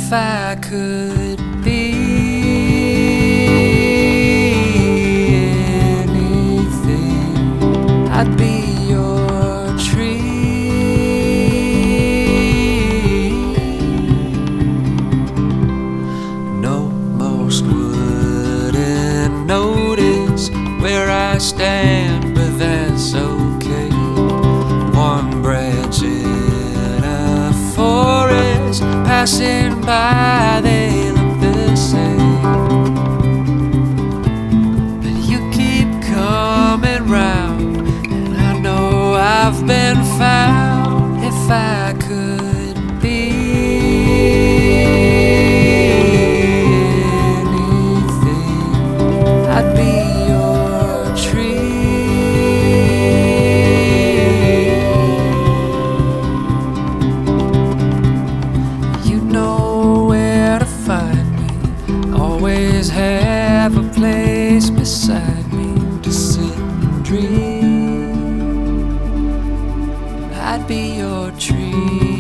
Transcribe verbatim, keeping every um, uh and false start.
if I could be anything, I'd be your tree. No, most wouldn't notice where I stand, but that's okay. One branch in a forest, passing by, they look the same. But you keep coming round, and I know I've been found. If I could be anything, I'd be your tree. You know where to find me, always have a place beside me to sit and dream. I'd be your tree.